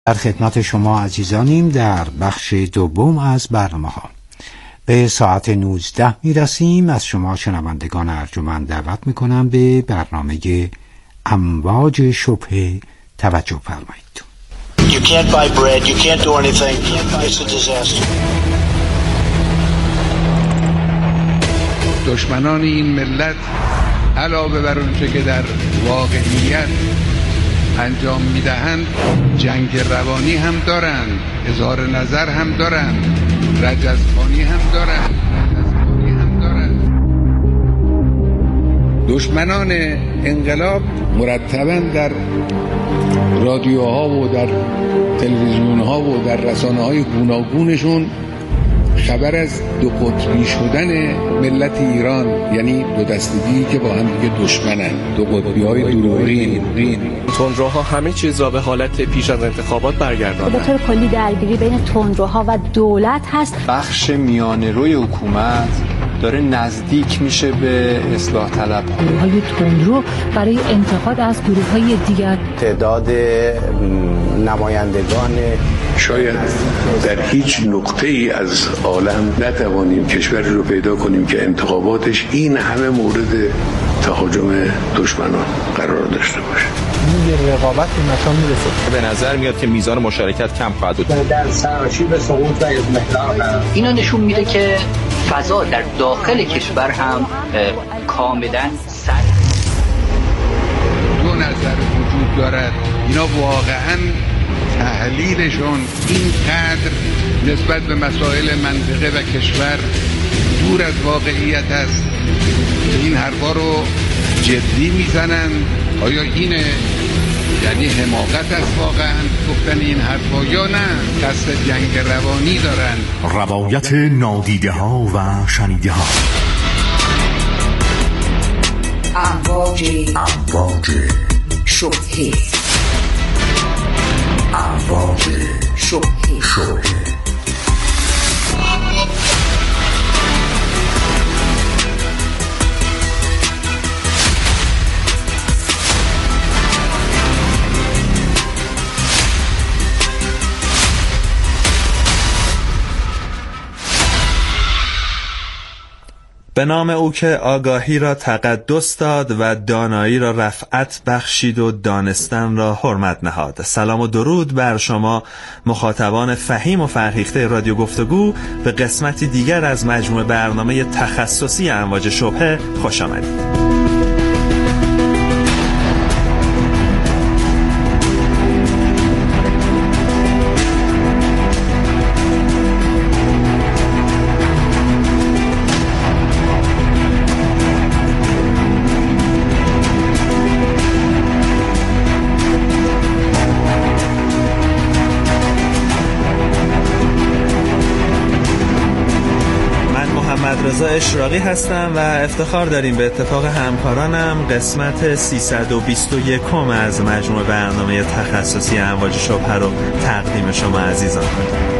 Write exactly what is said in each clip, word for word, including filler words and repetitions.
در خدمت شما عزیزانیم در بخش دوم از برنامه ها. به ساعت نوزده می رسیم. از شما شنوندگان ارجمند دعوت می کنم به برنامه امواج شبهه توجه فرمایید. You can't buy bread, you can't do anything. It's a disaster. دشمنان این ملت علاوه بر اونچه که در واقعیت انجام میدهند جنگ روانی هم دارند، اظهار نظر هم دارند، رجزخوانی هم دارند رجزخوانی هم دارند. دشمنان انقلاب مرتباً در رادیوها و در تلویزیونها و در رسانه‌های گوناگونشون خبر از دو قطبی شدن ملت ایران، یعنی دو دستگی که با هم دیگه دشمنن، دو قطبی های دورورین. تندروها همه چیز را به حالت پیش از انتخابات برگرداندن. به طور کلی درگیری بین تندروها و دولت هست. بخش میانه روی حکومت داره نزدیک میشه به اصلاح طلب ها. گروه‌های تندرو برای انتقاد از گروه‌های دیگر. تعداد نمایندگان شاید در هیچ نقطه ای از عالم نتوانیم کشوری رو پیدا کنیم که انتخاباتش این همه مورد تهاجم دشمنان قرار داشته باشه. این رقابت به مکان میرسه. به نظر میاد که میزان مشارکت کم خواهد بود. در سراشیب سقوط و اضمحلال اینا نشون میده که فضا در داخل کشور هم کاملا سرد. دو نظر وجود دارد. اینا واقعا تحلیلشون اینقدر نسبت به مسائل منطقه و کشور دور از واقعیت است. این حرفا رو جدی میزنن. آیا اینه یعنی حماقت است واقعا گفتن این حرفا یا نه قصد جنگ روانی دارن؟ روایت نادیده ها و شنیده ها. امواج امواج شبهه امواج شبهه شبهه به نام او که آگاهی را تقدس داد و دانایی را رفعت بخشید و دانستن را حرمت نهاد. سلام و درود بر شما مخاطبان فهیم و فرهیخته رادیو گفتگو. به قسمتی دیگر از مجموعه برنامه تخصصی امواج شبهه خوش آمدید. رضا اشراقی هستم و افتخار داریم به اتفاق همکارانم قسمت سیصد و بیست و یک از مجموعه برنامه تخصصی امواج شبهه رو تقدیم شما عزیزان کنیم.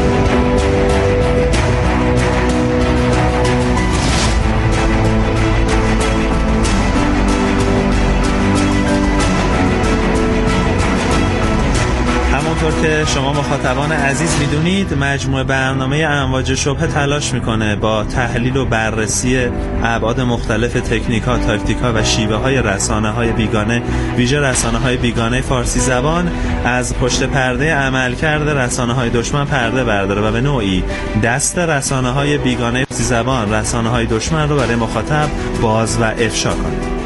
همونطور که شما مخاطبان عزیز میدونید مجموعه برنامه امواج شبهه تلاش میکنه با تحلیل و بررسی ابعاد مختلف تکنیک‌ها، تاکتیک‌ها و شیوه‌های رسانه‌های بیگانه، ویژه رسانه‌های بیگانه فارسی زبان، از پشت پرده عملکرد رسانه‌های دشمن پرده برداره و به نوعی دست رسانه‌های بیگانه فارسی زبان، رسانه‌های دشمن رو برای مخاطب باز و افشا کنه.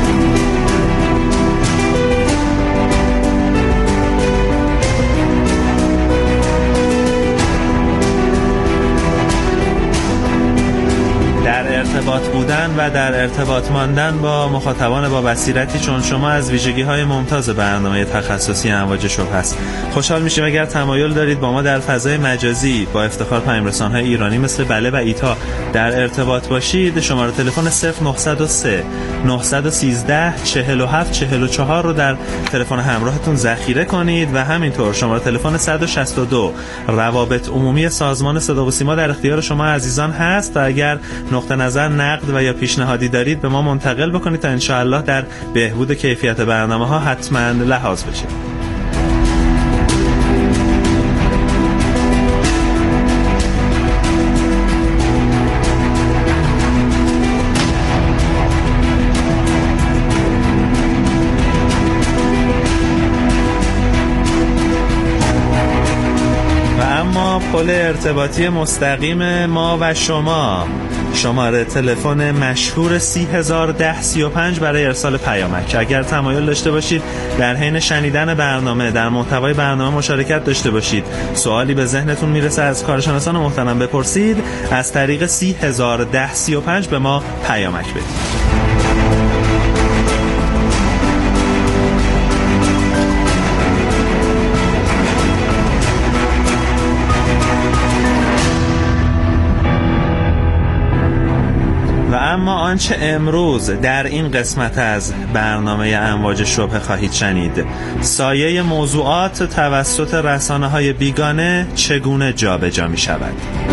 ارتباط بودن و در ارتباط ماندن با مخاطبان با بصیرتی چون شما از ویژگی‌های ممتاز برنامه تخصصی امواج شبهه است. خوشحال میشیم اگر تمایل دارید با ما در فضای مجازی با افتخار پیام‌رسان‌های ایرانی مثل بله و ایتا در ارتباط باشید. شماره تلفن صفر نه صفر سه نه یک سه چهل و هفت چهل و چهار رو در تلفن همراهتون ذخیره کنید و همینطور شماره تلفن صد و شصت و دو روابط عمومی سازمان صدا و سیما در اختیار شما عزیزان هست و اگر نقطه نظر، نقد و یا پیشنهادی دارید به ما منتقل بکنید تا انشاءالله در بهبود کیفیت برنامه ها حتما لحاظ بشه. پل ارتباطی مستقیم ما و شما، شماره تلفن مشهور سی هزار ده سی و پنج برای ارسال پیامک. اگر تمایل داشته باشید در حین شنیدن برنامه در محتوای برنامه مشارکت داشته باشید، سوالی به ذهنتون میرسه از کارشناسان محترم بپرسید، از طریق سی هزار ده سی و پنج به ما پیامک بدید. اما آنچه امروز در این قسمت از برنامه امواج شبهه خواهید شنید، سایه موضوعات توسط رسانه‌های بیگانه چگونه جابجا می شود.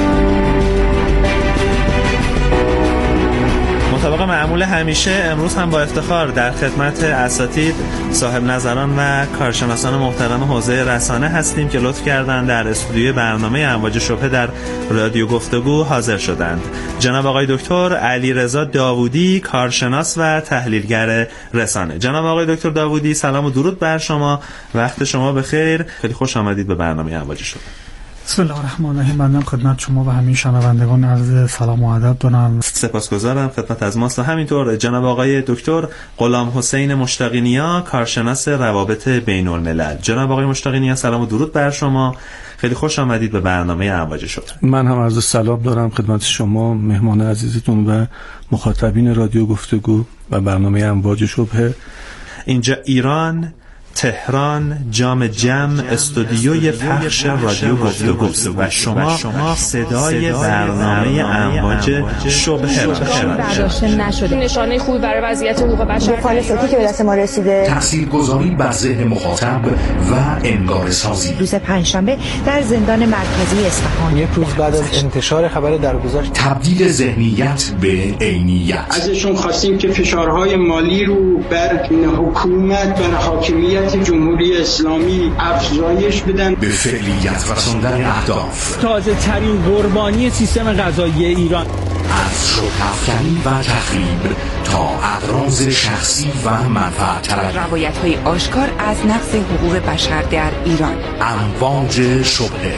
مطابق معمول همیشه امروز هم با افتخار در خدمت اساتید، صاحب نظران و کارشناسان محترم حوزه رسانه هستیم که لطف کردند در استودیوی برنامه امواج شبهه در رادیو گفتگو حاضر شدند. جناب آقای دکتر علیرضا داوودی، کارشناس و تحلیلگر رسانه. جناب آقای دکتر داوودی، سلام و درود بر شما، وقت شما بخیر، خیلی خوش آمدید به برنامه امواج شبهه. بسم الله الرحمن الرحیم. من خدمت شما و همه شنوندگان عرض سلام و ادب دارم. سپاسگزارم، خدمت از ماست. و همینطور جناب آقای دکتر غلام حسین مشتاقی نیا، کارشناس روابط بین الملل. جناب آقای مشتاقی نیا، سلام و درود بر شما، خیلی خوش آمدید به برنامه امواج شبهه. من هم عرض سلام دارم خدمت شما، مهمان عزیزتون و مخاطبین رادیو گفتگو و برنامه امواج شبهه. اینجا ایران، تهران، جام جم، استودیوی پخش رادیو گفتگو و شما صدای برنامه امواج شبهه را برداشته نشده. نشانه خوبی برای وضعیت حقوق بشر مخالفتی که به دست ما رسیده، تاثیرگذاری بر ذهن مخاطب و انگاره‌سازی. روز پنجشنبه در زندان مرکزی اصفهان، یک روز بعد از انتشار خبر درگذشت، تبدیل ذهنیت به عینیت. ازشون خواستیم که فشارهای مالی رو بر حکومت و حاکمیت جمهوری اسلامی افزایش بدن، به فعلیت رساندن اهداف. تازه ترین قربانی سیستم قضایی ایران، از شوک‌افکنی و تخریب تا اغراض شخصی و منفعت طلبی، روایت‌های آشکار از نقض حقوق بشر در ایران. امواج شبهه،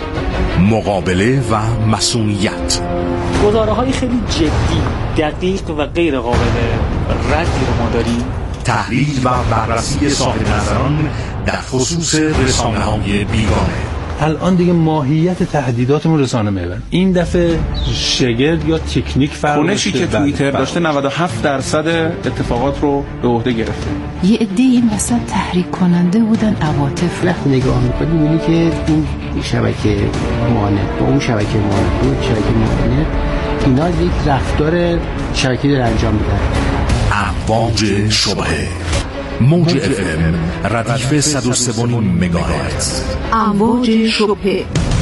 مقابله و مسئولیت. گزاره‌های خیلی جدی، دقیق و غیر قابل ردی رو ما داریم. تحلیل و بررسی صاحب نظران در خصوص رسانه‌های بیگانه. الان دیگه ماهیت تهدیداتمون رسانه محور. این دفعه شگرد یا تکنیک فرق کنشی که توییتر داشته نود و هفت درصد اتفاقات رو به عهده گرفته. یه عده این مثلا تحریک کننده بودن عواطف. وقتی نگاه می‌کنی می‌بینی که این شبکه مانع با اون شبکه مانع اون شبکه مانع اینا یک رفتار شبکه‌ای داره انجام میدن. امواج شبهه، موج اف ام ردیف صد و سه و نیم مگاهرتز. امواج شبهه.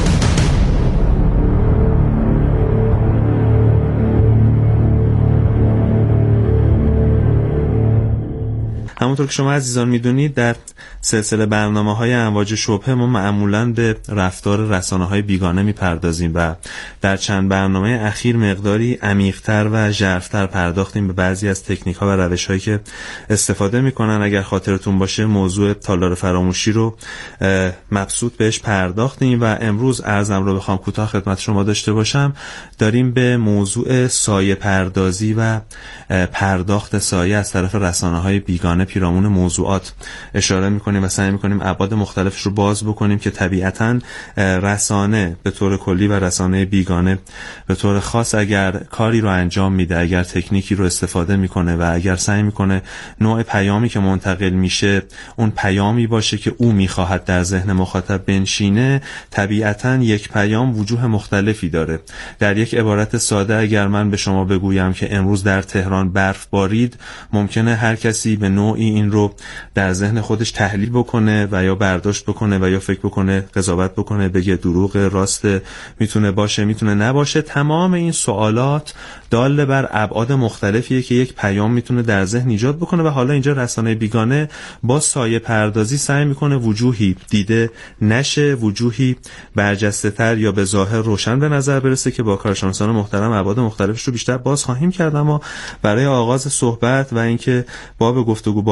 همونطور که شما عزیزان میدونید در سلسله برنامه‌های امواج شبهه ما معمولاً به رفتار رسانه‌های بیگانه میپردازیم و در چند برنامه اخیر مقداری عمیق‌تر و ژرف‌تر پرداختیم به بعضی از تکنیک‌ها و روش‌هایی که استفاده میکنن. اگر خاطرتون باشه موضوع تالار فراموشی رو مبسوط بهش پرداختیم و امروز عرضم رو بخوام کوتاه خدمت شما داشته باشم، داریم به موضوع سایه پردازی و پرداخت سایه از طرف رسانه‌های بیگانه پیرامون موضوعات اشاره میکنیم و سعی میکنیم ابعاد مختلفش رو باز بکنیم که طبیعتاً رسانه به طور کلی و رسانه بیگانه به طور خاص اگر کاری رو انجام میده، اگر تکنیکی رو استفاده میکنه و اگر سعی میکنه نوع پیامی که منتقل میشه اون پیامی باشه که او میخواهد در ذهن مخاطب بنشینه، طبیعتاً یک پیام وجوه مختلفی داره. در یک عبارت ساده اگر من به شما بگویم که امروز در تهران برف بارید، ممکنه هر کسی به نوعی این رو در ذهن خودش تحلیل بکنه و یا برداشت بکنه و یا فکر بکنه، قضاوت بکنه، بگه دروغ، راست، میتونه باشه، میتونه نباشه. تمام این سوالات دال بر ابعاد مختلفیه که یک پیام میتونه در ذهن ایجاد بکنه و حالا اینجا رسانه بیگانه با سایه پردازی سعی میکنه وجوهی دیده نشه، وجوهی برجسته تر یا به ظاهر روشن به نظر برسه که با کارشناسان محترم ابعاد مختلفش رو بیشتر باز خواهیم کرد. اما برای آغاز صحبت و اینکه باب گفتگو باز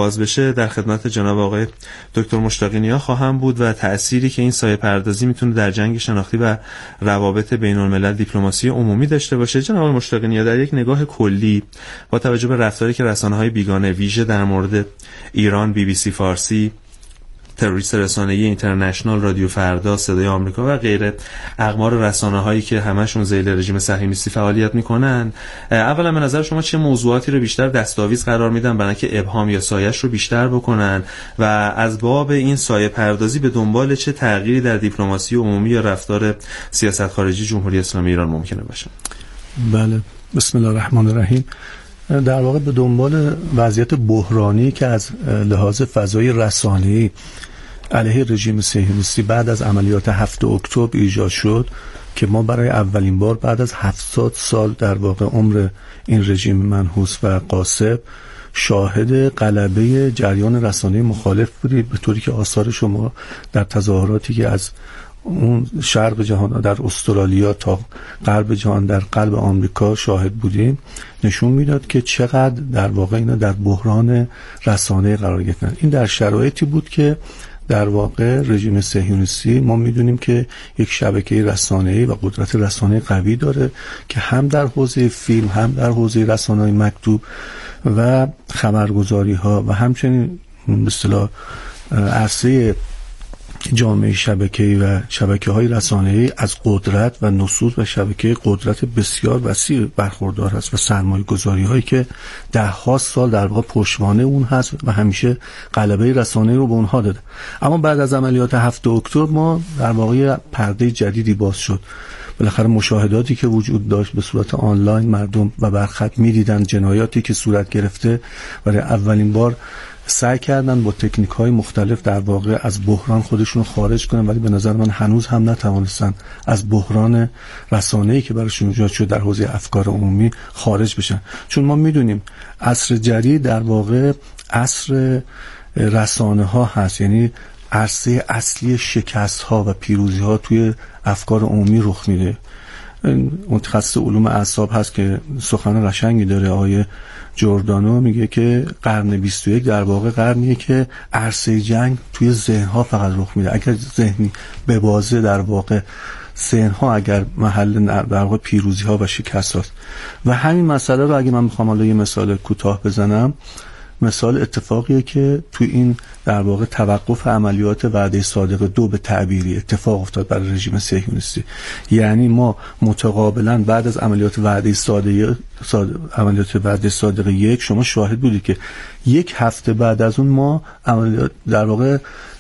باز بشه در خدمت جناب آقای دکتر مشتاقی نیا خواهم بود و تأثیری که این سایه پردازی میتونه در جنگ شناختی و روابط بین الملل دیپلماسی عمومی داشته باشه. جناب آقای مشتاقی نیا در یک نگاه کلی با توجه به رفتاری که رسانه‌های بیگانه ویژه در مورد ایران، بی بی سی فارسی، تروریست رسانه‌ای اینترنشنال، رادیو فردا، صدای آمریکا و غیره اقمار رسانه‌هایی که همشون ذیل رژیم صهیونیستی فعالیت میکنن، اولا به نظر شما چه موضوعاتی رو بیشتر دستاویز قرار میدن برای اینکه ابهام یا سایه‌اش رو بیشتر بکنن و از باب این سایه پردازی به دنبال چه تغییری در دیپلماسی عمومی یا رفتار سیاست خارجی جمهوری اسلامی ایران ممکنه باشه؟ بله، بسم الله الرحمن الرحیم. در واقع به دنبال وضعیت بحرانی که از لحاظ فضای رسانه‌ای علیه رژیم صهیونیستی بعد از عملیات هفتم اکتبر ایجاد شد که ما برای اولین بار بعد از هفتاد سال در واقع عمر این رژیم منحوس و غاصب شاهد غلبه جریان رسانه‌ای مخالف بودیم، به طوری که آثار شما در تظاهراتی که از اون شرق جهان در استرالیا تا غرب جهان در قلب آمریکا شاهد بودیم نشون میداد که چقدر در واقع اینا در بحران رسانه‌ای قرار گرفتن. این در شرایطی بود که در واقع رژیم صهیونیستی ما میدونیم که یک شبکه رسانه‌ای و قدرت رسانه‌ای قوی داره که هم در حوزه فیلم، هم در حوزه رسانه‌های مکتوب و خبرگزاری‌ها و همچنین به اصطلاح عرصه جامعه شبکه‌ای و شبکه‌های رسانه‌ای از قدرت و نفوذ و شبکه قدرت بسیار وسیع برخوردار است و سرمایه‌گذاری‌هایی که ده ها سال در واقع پشتوانه اون هست و همیشه غلبه رسانه‌ای رو به اونها داده. اما بعد از عملیات هفتم اکتبر ما در واقع پرده جدیدی باز شد. بالاخره مشاهداتی که وجود داشت به صورت آنلاین مردم و برخط می‌دیدن، جنایاتی که صورت گرفته، برای اولین بار سعی کردن با تکنیک‌های مختلف در واقع از بحران خودشون رو خارج کنن، ولی به نظر من هنوز هم نتوانستن از بحران رسانه‌ای که براشون ایجاد شد در حوزه افکار عمومی خارج بشن. چون ما میدونیم عصر جدید در واقع عصر رسانه‌ها هست، یعنی عرصه اصلی شکست‌ها و پیروزی‌ها توی افکار عمومی رخ میده. متخصص علوم اعصاب هست که سخن قشنگی داره، آقای جوردانو، میگه که قرن بیست و یک در واقع قرنیه که عرصه جنگ توی ذهن‌ها فقط رخ میده. اگر ذهنی به بازه در واقع ذهن‌ها اگر محل در واقع پیروزی‌ها و شکست‌هاست. و همین مسئله رو اگه من بخوام حالا یه مثال کوتاه بزنم، مثال اتفاقیه که توی این در واقع توقف عملیات وعده صادق دو به تعبیری اتفاق افتاد برای رژیم صهیونیستی. یعنی ما متقابلا بعد از عملیات وعده صادق عملیات وعده صادق یک شما شاهد بودید که یک هفته بعد از اون ما عملیات در واقع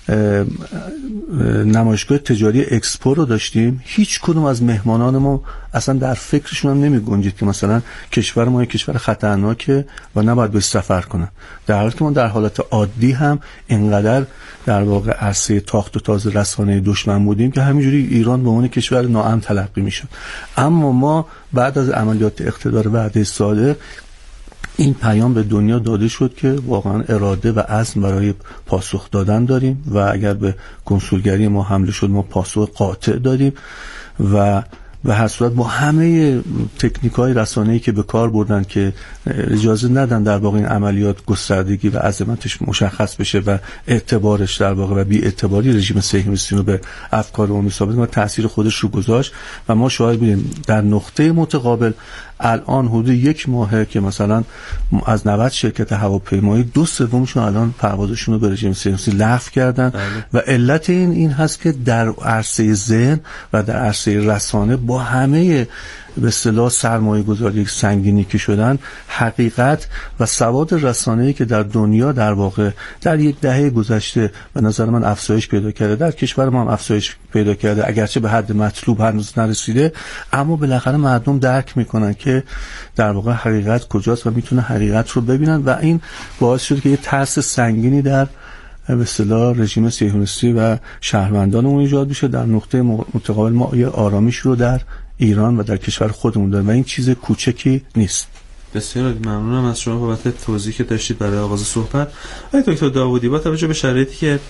نمایشگاه تجاری اکسپو رو داشتیم. هیچ کدوم از مهمانان ما اصلا در فکرشون هم نمی گنجید که مثلا کشور ما یک کشور خطرناکه و نباید به سفر کنن، در حالی که ما در حالت عادی هم اینقدر در واقع عرصه تاخت و تاز رسانه دشمن بودیم که همینجوری ایران به عنوان کشور ناامن تلقی میشد. اما ما بعد از عملیات اقتدار وعده صادق این پیام به دنیا داده شد که واقعا اراده و عزم برای پاسخ دادن داریم و اگر به کنسولگری ما حمله شد ما پاسخ قاطع داریم و به هر صورت با همه تکنیک‌های رسانه‌ای که به کار بردن که اجازه ندن در واقع این عملیات گستردگی و عظمتش مشخص بشه و اعتبارش در واقع و بی اعتباری رژیم صهیونیستی رو به افکار عمومی ثابت کنه، تاثیر خودش رو گذاشت و ما شاهد بودیم در نقطه متقابل الان حدود یک ماهه که مثلا از نود شرکت هواپیمایی دو سومشون الان پروازشون رو به رژیم صهیونیستی لغو کردن. بله. و علت این این هست که در عرصه ذهن و در عرصه رسانه با همه به اصطلاح سرمایه‌گذاری سنگینی که شدن، حقیقت و سواد رسانه‌ای که در دنیا در واقع در یک دهه گذشته به نظر من افزایش پیدا کرده، در کشور ما هم افزایش پیدا کرده، اگرچه به حد مطلوب هنوز نرسیده، اما بالاخره مردم درک میکنن که در واقع حقیقت کجاست و میتونه حقیقت رو ببینن و این باعث شده که یه ترس سنگینی در به اصطلاح رژیم صهیونیستی و شهروندان اون ایجاد بشه. در نقطه متقابل ما یه آرامش رو در ایران و در کشور خودمون داریم و این چیز کوچکی نیست. بسیار ممنونم از شما بابت توضیحی که داشتید برای آغاز صحبت. آقای دکتر داوودی، با توجه به شرایطی که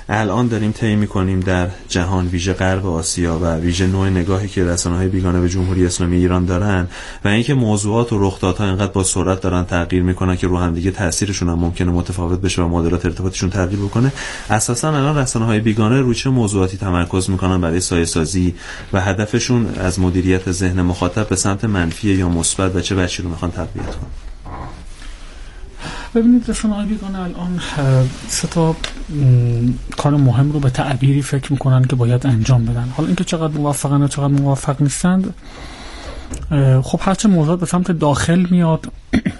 الان داریم طی می‌کنیم در جهان، ویژه غرب آسیا و ویژه نوع نگاهی که رسانه‌های بیگانه به جمهوری اسلامی ایران دارن و اینکه موضوعات و رخدادها اینقدر با سرعت دارن تغییر میکنن که رو هم دیگه تاثیرشون هم ممکنه متفاوت بشه و معادلات ارتباطشون تغییر بکنه، اساسا الان رسانه‌های بیگانه روی چه موضوعاتی تمرکز میکنن برای سایه‌سازی و هدفشون از مدیریت ذهن مخاطب به سمت منفی یا مثبت و چه بچی رو میخوان تقویت کنن؟ ببینید رسانه‌های بیگانه الان سه تا کار مهم رو به تعبیری فکر میکنن که باید انجام بدن. حالا اینکه چقدر موفقن و چقدر موفق نیستند، خب هرچه موضوعات به سمت داخل میاد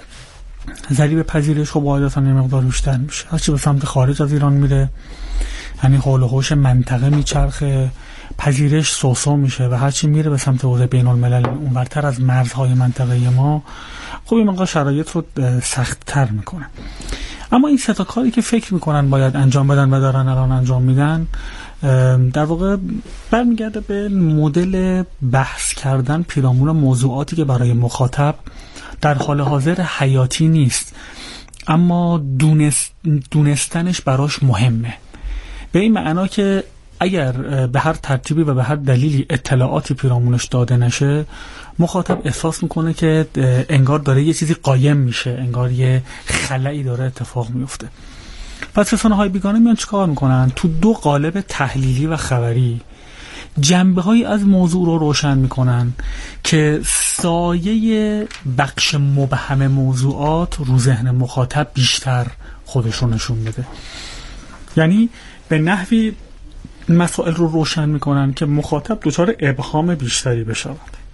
ضریب پذیرش خب عادتاً یه مقدار بیشتر میشه. هرچی به سمت خارج از ایران میره، یعنی حول و حوش منطقه میچرخه، پذیرش سوسو میشه و هرچی میره به سمت حوزه بین الملل اونورتر از مرزهای منطقه ما، خب این مقدار شرایط رو سخت‌تر میکنه. اما این سه تا کاری که فکر میکنن باید انجام بدن و دارن الان انجام میدن، در واقع برمیگرده به مدل بحث کردن پیرامون موضوعاتی که برای مخاطب در حال حاضر حیاتی نیست، اما دونست دونستنش براش مهمه. به این معنا که اگر به هر ترتیبی و به هر دلیلی اطلاعاتی پیرامونش داده نشه، مخاطب احساس میکنه که انگار داره یه چیزی قایم میشه، انگار یه خلایی داره اتفاق میفته. پس رسانه‌های بیگانه میان چیکار میکنن؟ تو دو قالب تحلیلی و خبری جنبه‌هایی از موضوع رو روشن میکنن که سایه بخش مبهم موضوعات رو ذهن مخاطب بیشتر خودش رو نشون بده. یعنی به نحوی مسائل رو روشن میکنن که مخاطب دچار ابهام بیشتری بشود.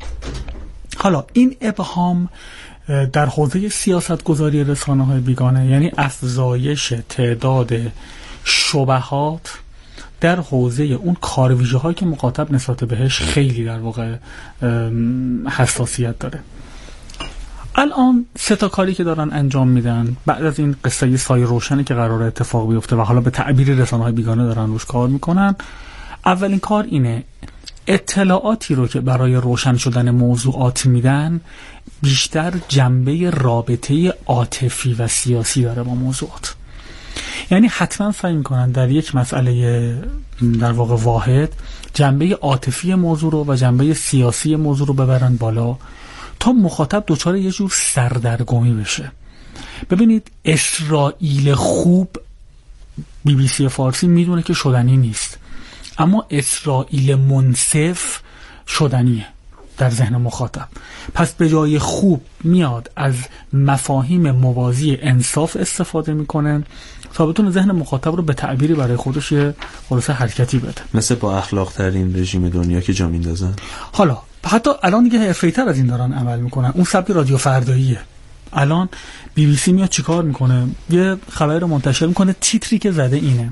حالا این ابهام در حوزه سیاست گذاری رسانه‌های بیگانه یعنی افزایش تعداد شبهات در حوزه اون کارویژه هایی که مخاطب نسبت بهش خیلی در واقع حساسیت داره. الان سه تا کاری که دارن انجام میدن بعد از این قصه سایه روشنی که قراره اتفاق بیفته و حالا به تعبیر رسانه‌های بیگانه دارن روش کار میکنن، اولین کار اینه اطلاعاتی رو که برای روشن شدن موضوعات میدن بیشتر جنبه رابطه عاطفی و سیاسی داره با موضوعات. یعنی حتما سعی میکنن در یک مسئله در واقع واحد جنبه عاطفی موضوع رو و جنبه سیاسی موضوع رو ببرن بالا تا مخاطب دچار یه جور سردرگمی بشه. ببینید اسرائیل خوب بی بی سی فارسی میدونه که شدنی نیست، اما اسرائیل منصف شدنیه در ذهن مخاطب. پس به جای خوب میاد از مفاهیم موازی انصاف استفاده میکنه تا بتونه ذهن مخاطب رو به تعبیری برای خودش یه خلاصه حرکتی بده، مثل با اخلاق ترین رژیم دنیا که جا میندازن. حالا حتی الان دیگه حرفه‌ای‌تر از این دارن عمل میکنن، اون سبک رادیو فرداییه. الان بی بی سی میاد چیکار میکنه؟ یه خبر رو منتشر میکنه، تیتری که زده اینه: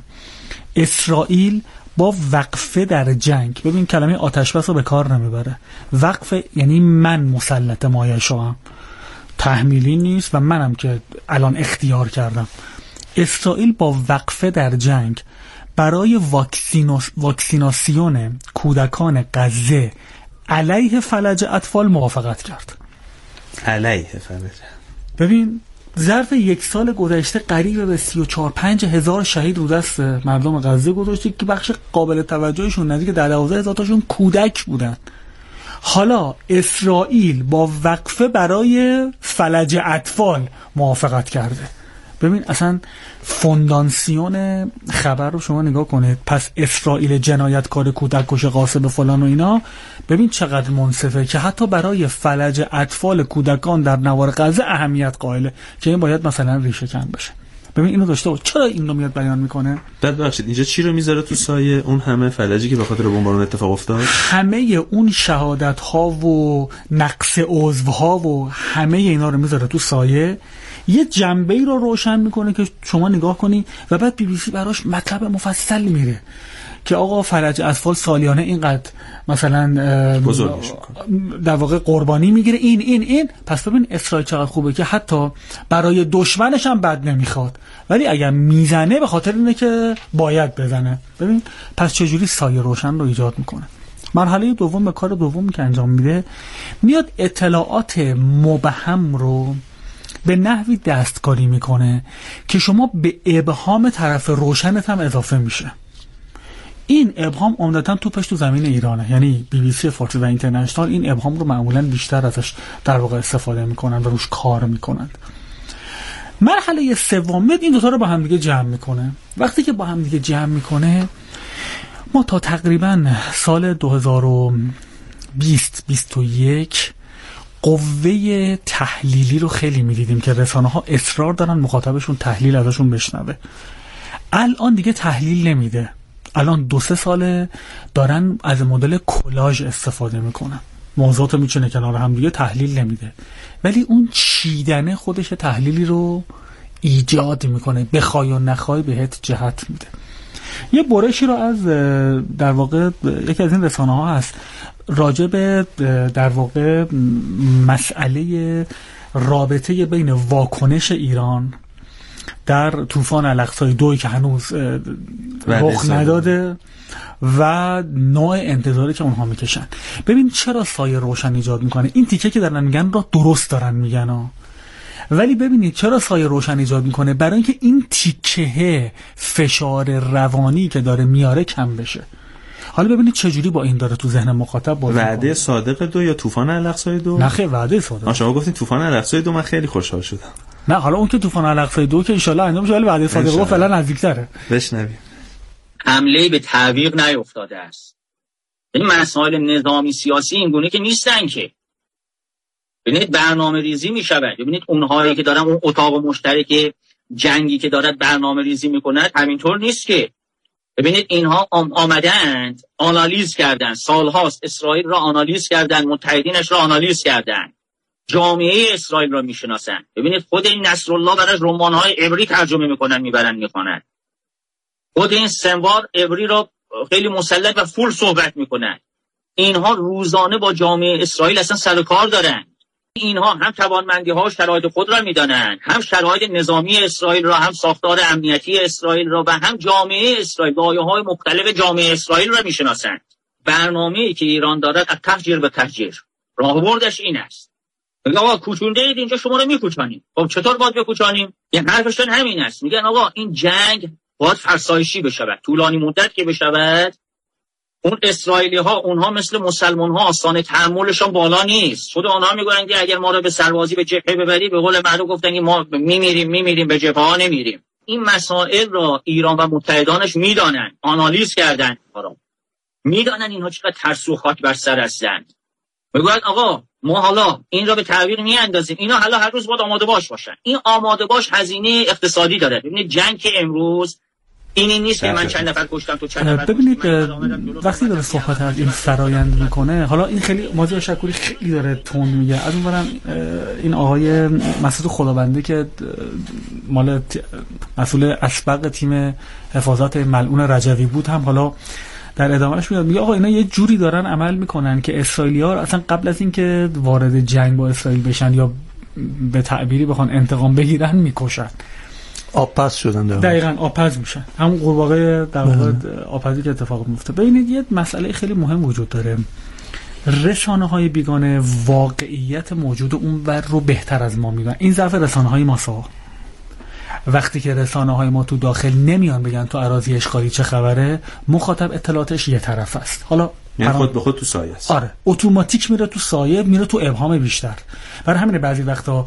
اسرائیل با وقفه در جنگ. ببین کلمه آتش بس رو به کار نمیبره. وقفه یعنی من مسلط مایشام، تحمیلی نیست و منم که الان اختیار کردم. اسرائیل با وقفه در جنگ برای واکسینوس واکسیناسیون کودکان غزه علیه فلج اطفال موافقت کرد. علیه فلج. ببین ظرف یک سال گذشته قریب به سی و چهار پنج هزار شهید رو دست مردم غزه گذاشته که بخش قابل توجهشون نزدیک در دوازده هزار تاشون کودک بودن. حالا اسرائیل با وقفه برای فلج اطفال موافقت کرده. ببین اصلا فونداسیون خبر رو شما نگاه کنید. پس اسرائیل جنایتکار، کودک کش، غاصب فلان و اینا، ببین چقدر منصفه که حتی برای فلج اطفال کودکان در نوار غزه اهمیت قائله که این باید مثلا ریشه کن بشه. ببین اینو داشته بود. چرا این رو میاد بیان میکنه؟ بعد ببخشید اینجا چی رو میذاره تو سایه اون همه فلجی که به خاطر بمبارون اتفاق افتاد؟ همه اون شهادت ها و نقص عضو ها و همه اینا رو میذاره تو سایه، یه جنبه‌ای رو روشن میکنه که شما نگاه کنی و بعد بی بی سی براش مطلب مفصل میره که آقا فلج اطفال سالیانه اینقدر مثلا در واقع قربانی میگیره این این این. پس ببین اسرائیل چقدر خوبه که حتی برای دشمنش هم بد نمیخواد، ولی اگر میزنه به خاطر اینه که باید بزنه. ببین پس چجوری سایه روشن رو ایجاد میکنه. مرحله دوم به کار دومی که انجام میده، میاد اطلاعات مبهم رو به نحوی دستکاری میکنه که شما به ابهام طرف روشنت هم اضافه میشه. این ابهام عمدتاً توپش تو زمین ایرانه، یعنی بی بی سی فارسی و اینترنشنال این ابهام رو معمولاً بیشتر ازش در واقع استفاده میکنن و روش کار میکنن. مرحله سوم این دوتا رو با هم دیگه جمع میکنه. وقتی که با هم دیگه جمع میکنه، ما تا تقریبا سال دو هزار و بیست بیست و یک قوه تحلیلی رو خیلی میدیدیم که رسانه ها اصرار دارن مخاطبشون تحلیل ازشون بشنوه. الان دیگه تحلیل نمیده، الان دو سه ساله دارن از مدل کلاژ استفاده میکنن، موضوعات میچینه کنار هم دیگه، تحلیل نمیده، ولی اون چیدنه خودش تحلیلی رو ایجاد میکنه، بخوای و نخوای بهت جهت میده. یه برشی رو از در واقع یکی از این رسانه ها هست راجع به در واقع مسئله رابطه بین واکنش ایران در طوفان الاقصی دوی که هنوز رخ نداده و نوع انتظاری که اونها میکشن. ببین چرا سایه روشن ایجاد میکنه. این تیکه که دارن میگن را درست دارن میگن ها. ولی ببینید چرا سایه روشن ایجاد میکنه؟ برای اینکه این تیکه فشار روانی که داره میاره کم بشه. حالا ببینید چجوری با این داره تو ذهن مخاطب بازی میکنه. وعده صادق دو یا طوفان الاقصی دو؟ نه خیلی وعده صادق. شما گفتین طوفان الاقصی دو، من خیلی خوشحال شدم. نه حالا اون که طوفان الاقصی دو که ان شاء الله انجام شه، ولی وعده صادق رو فعلا نزدیک‌تره. بشنویم. حمله به تعویق نیفتاده است. این مسائل نظامی سیاسی این گونه که نیستن که. ببینید برنامه ریزی می شود. ببینید اونهایی که دارن اون اتاق مشترک جنگی که دارد برنامه ریزی می کند همینطور نیست که. ببینید اینها آمدند آنالیز کردن، سالهاست اسرائیل را آنالیز کردن، متحدینش را آنالیز کردن، جامعه اسرائیل را می شناسن. ببینید خود این نصرالله برای رمان‌های عبری ترجمه میکنن میبرن میخوانن. خود این سنوار عبری را خیلی مسلط و فول صحبت میکنن. اینها روزانه با جامعه اسرائیل اصلا سر و کار دارن. اینها هم توانمندی ها و شرایط خود را میدانند، هم شرایط نظامی اسرائیل را، هم ساختار امنیتی اسرائیل را و هم جامعه اسرائیل، لایه‌های مختلف جامعه اسرائیل را میشناسند. برنامه‌ای که ایران دارد از تهجیر به تهجیر، راهبردش این است. میگه آقا کوچونده اید اینجا شما رو میکوچانیم. خب چطور باید بکوچانیم؟ یه حرفشون همین است. میگن آقا این جنگ باید فرسایشی بشود، طولانی مدت که بشود. اون اسرائیلی ها اونها مثل مسلمان ها آستانه تحملشون بالا نیست. خود اونها میگن که اگر ما رو به سربازی به جبهه ببری، به قول معروف گفتن که ما میمیریم میمیریم به جبهه ها نمیریم. این مسائل را ایران و متحدانش میدانن، آنالیز کردن، میدانن اینها چقدر ترسو خاک بر سر هستند. میگن آقا ما حالا این را به تعویق میاندازیم، اینا حالا هر روز باید آماده باش باشن. این آماده باش هزینه اقتصادی داره. ببینید جنگ که امروز اینی نیست که من چند نفر کشتم تو چند نفر. ببینید وقتی داره صحبت از این فرایند میکنه، حالا این خیلی موضوع شکوری خیلی داره تون میگه. از اون برم این آقای مسعود خدابنده که مال مسئول اسبق تیم حفاظت ملعون رجوی بود هم حالا در ادامهش میاد میگه آقا اینا یه جوری دارن عمل میکنن که اسرائیلی‌ها اصلا قبل از اینکه وارد جنگ با اسرائیل بشن یا به تعبیری بخوان انتقام بگیرن میکشن. آبپز شدن دارن. دقیقاً آبپز میشن. همون قورباغه در واقع آبپزی که اتفاق میفته. ببینید یه مسئله خیلی مهم وجود داره. رسانه‌های بیگانه واقعیت موجود اون ور رو بهتر از ما میدونن. این ضعف رسانه‌های ماسا. وقتی که رسانه‌های ما تو داخل نمیان بگن تو اراضی اشغالی چه خبره، مخاطب اطلاعاتش یه طرف است. حالا یعنی خود به خود تو سایه است. آره اتوماتیک میره تو سایه، میره تو ابهام بیشتر. برای همین بعضی وقتا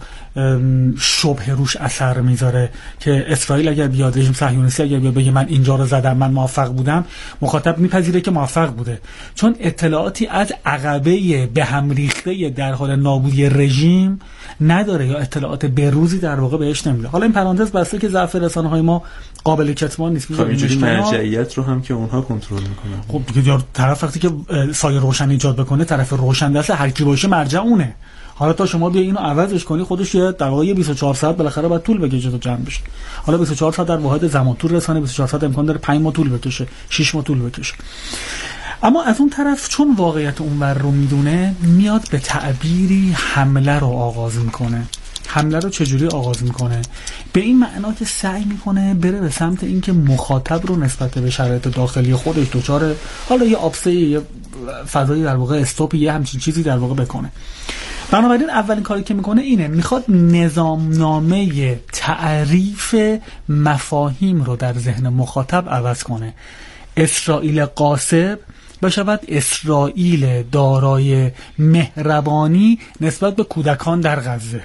شبه روش اثر میذاره که اسرائیل اگر بیاد، رژیم صهیونیستی اگر بیاد بگه من اینجا رو زدم، من موفق بودم، مخاطب میپذیره که موفق بوده، چون اطلاعاتی از عقبه به هم ریخته در حال نابودی رژیم نداره یا اطلاعات بروزی در واقع بهش نمیده. حالا این پرانتز بسته که ضعف رسانه‌های ما قابل کتمان نیست. خب اینجوری مرجعیت رو هم که اونها کنترل میکنن. خب دیگه یار طرف وقتی که سایه روشن ایجاد بکنه، طرف روشن دست هر کی باشه مرجع اونه. حالا تا شما بیا اینو عوضش کنی، خودش یه در واقع بیست و چهار ساعت بالاخره باید طول بکشه تا جمع بشه. حالا بیست و چهار ساعت در واحد زمان طول رسانه بیست و چهار ساعت امکان داره پنج ماه طول بکشه، شش ماه طول بکشه. اما از اون طرف چون واقعیت اونور رو میدونه، میاد به تعبیری حمله رو آغاز میکنه. حمله رو چجوری آغاز میکنه؟ به این معنا که سعی میکنه بره به سمت اینکه مخاطب رو نسبت به شرایط داخلی خودش دوچار حالا یه آبسه، یه فضایی در واقع استوپ، یه همچین چیزی در واقع بکنه. بنابراین اولین کاری که میکنه اینه، میخواد نظامنامه تعریف مفاهیم رو در ذهن مخاطب عوض کنه. اسرائیل غاصب بشود اسرائیل دارای مهربانی نسبت به کودکان در غزه،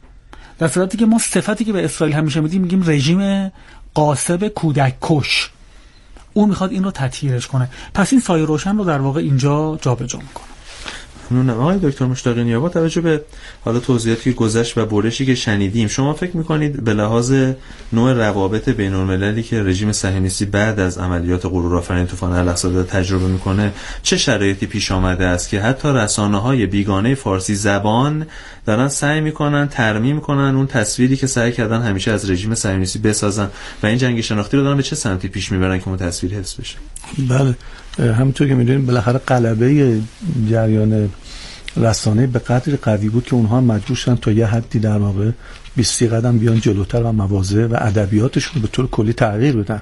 در صورتی که ما صفتی که به اسرائیل همیشه میدیم میگیم رژیم غاصب کودک کش. اون میخواد این رو تطهیرش کنه. پس این سایه روشن رو در واقع اینجا جابجا میکنه. ممنونم آقای دکتر مشتاق نیا. با توجه به حالا توضیحاتی که گذشت و برشی که شنیدیم، شما فکر میکنید به لحاظ نوع روابط بین المللی که رژیم صهیونیستی بعد از عملیات غرورآفرین طوفان الاقصی داره تجربه میکنه چه شرایطی پیش آمده است که حتی رسانه‌های بیگانه فارسی زبان دارن سعی میکنن ترمیم میکنن اون تصویری که سعی کردن همیشه از رژیم صهیونیستی بسازن و این جنگ شناختی رو دارن به چه سمتی پیش میبرن که اون تصویر حفظ بشه؟ بله، همونطور که میدونید بالاخره غلبه جریان رسانه‌ای به قدری قوی بود که اونها مجبور شدن تا یه حدی در واقع بیست قدم بیان جلوتر و مواضع و ادبیاتشون به طور کلی تغییر بدن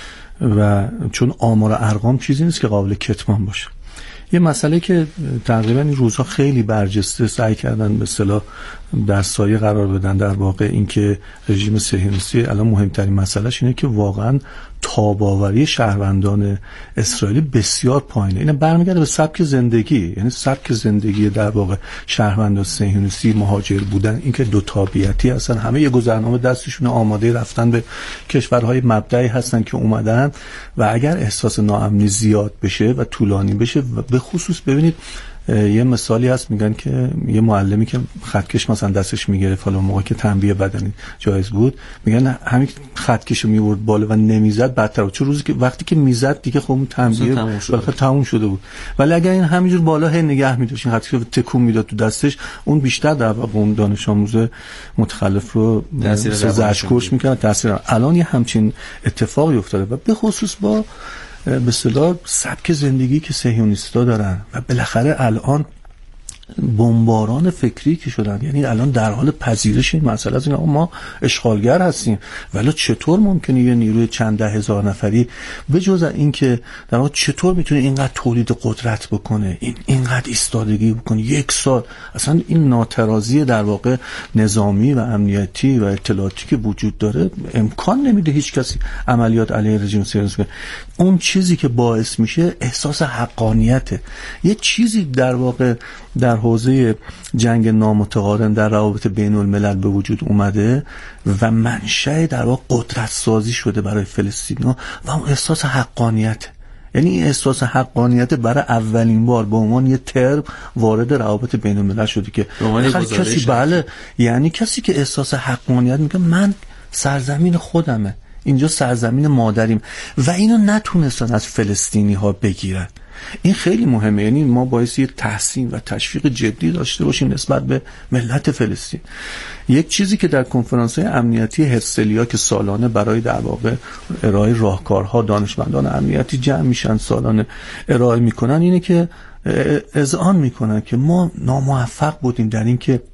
و چون آمار و ارقام چیزی نیست که قابل کتمان باشه. یه مسئله که تقریبا این روزها خیلی برجسته سعی کردن به اصطلاح در سایه قرار بدن، در واقع اینکه رژیم صهیونیستی الان مهمترین مسئلهش اینه که واقعا تاباوری شهروندان اسرائیلی بسیار پایینه. این برمیگرده به سبک زندگی، یعنی سبک زندگی در واقع شهروندان صهیونیستی مهاجر بودن، اینکه دو تابعیتی هستن، همه یه گذرنامه دستشون آماده رفتن به کشورهای مبدعی هستن که اومدن و اگر احساس ناامنی زیاد بشه و طولانی بشه و به خصوص ببینید یه مثالی هست میگن که یه معلمی که خطکش مثلا دستش میگرفت حالا موقع که تنبیه بدنی جایز بود، میگن همین خطکشو میورد بالا و نمیزد بدتر بود، چون روزی که وقتی که میزد دیگه خب اون تنبیه بالاخره تموم شده بود. ولی اگر این همینجور بالا هی نگه می‌داشت، این خطکشو تکون میداد تو دستش، اون بیشتر در واقع اون دانش آموز متخلف رو زجرکش میکنه تاثیر. الان یه همچین اتفاقی افتاده و به خصوص با به اصطلاح سبک زندگی که صهیونیست‌ها دارن و بالاخره الان بمباران فکری که شدن، یعنی الان در حال پذیرش این مسئله است. ما اشغالگر هستیم، ولی چطور ممکنه یه نیروی چند ده هزار نفری به جز این که در واقع چطور میتونه اینقدر تولید قدرت بکنه، این اینقدر ایستادگی بکنه یک سال؟ اصلا این ناترازی در واقع نظامی و امنیتی و اطلاعاتی که وجود داره امکان نمیده هیچ کسی عملیات علیه رژیم صهیونیستی کنه. اون چیزی که باعث میشه احساس حقانیته. یه چیزی در واقع در حوزه جنگ نامتقارن در روابط بین الملل به وجود اومده و منشأ در واقع قدرت سازی شده برای فلسطینی‌ها و اون احساس حقانیت. یعنی این احساس حقانیت برای اولین بار به عنوان یه ترم وارد روابط بین الملل شده که کسی بله یعنی کسی که احساس حقانیت میگه من سرزمین خودمه، اینجا سرزمین مادریم و اینو نتونستن از فلسطینی ها بگیرن. این خیلی مهمه. یعنی ما باعث یه تحسین و تشویق جدی داشته باشیم نسبت به ملت فلسطین. یک چیزی که در کنفرانس‌های امنیتی هرسلیا که سالانه برای در واقع ارائه راهکارها دانشمندان امنیتی جمع میشن سالانه ارائه میکنن اینه که اذعان میکنن که ما ناموفق بودیم در این که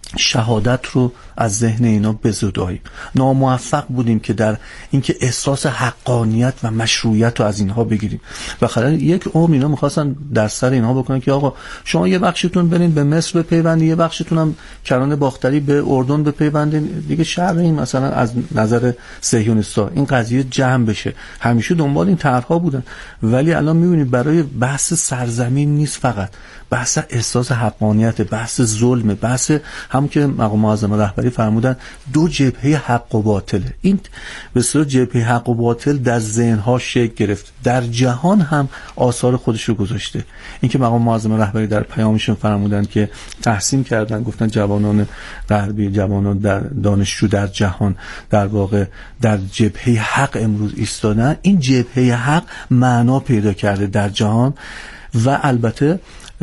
شهادت رو از ذهن اینا بزداییم، ناموفق بودیم که در اینکه احساس حقانیت و مشروعیت رو از اینها بگیریم. بخاطر یک عمر اینا می‌خواستن در سر اینها بکنن که آقا شما یه بخشتون برین به مصر بپیوندین، یه بخشتون هم کرانه باختری به اردن بپیوندین، دیگه شرح این مثلا از نظر صهیونیست‌ها این قضیه جمع بشه. همیشه دنبال این طرح‌ها بودن، ولی الان می‌بینید برای بحث سرزمین نیست، فقط بحث احساس حقانیت، بحث ظلم، بحث همون که مقام معظم رهبری فرمودن دو جبهه حق و باطله. این به صورت جبهه حق و باطل در ذهن‌ها شکل گرفت، در جهان هم آثار خودش رو گذاشته. این که مقام معظم رهبری در پیامشون فرمودن که تحسین کردن، گفتن جوانان غربی، جوانان در دانشجو در جهان در واقع در جبهه حق امروز ایستادن. این جبهه حق معنا پیدا کرده در جهان و البته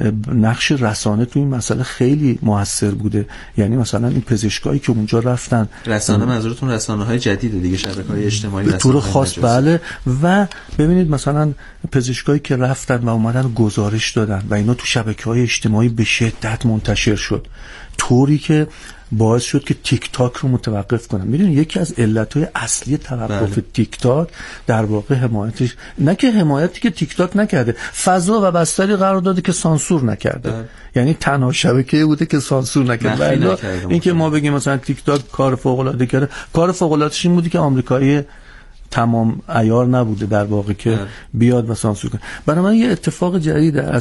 نقش رسانه تو این مسئله خیلی موثر بوده. یعنی مثلا این پزشکایی که اونجا رفتن، رسانه منظورتون رسانه‌های جدیده دیگه، شبکه‌های اجتماعی به طور خاص بله، و ببینید مثلا پزشکایی که رفتن و اومدن گزارش دادن و اینا تو شبکه‌های اجتماعی به شدت منتشر شد، طوری که باعث شد که تیک تاک رو متوقف کنن. میدونید یکی از علتهای اصلی توقف بله. تیک تاک در واقع حمایتش، نه که حمایتی که تیک تاک نکرده، فضا و بستری قرار داده که سانسور نکرده بله. یعنی تنها شبکه‌ای بوده که سانسور نکرده. این که ما بگیم مثلا تیک تاک کار فوق العاده کرده، کار فوق العاده‌اش این بوده که آمریکایی تمام عیار نبوده در واقع که بیاد و سانسور کنه. برای من یه اتفاق جدیده.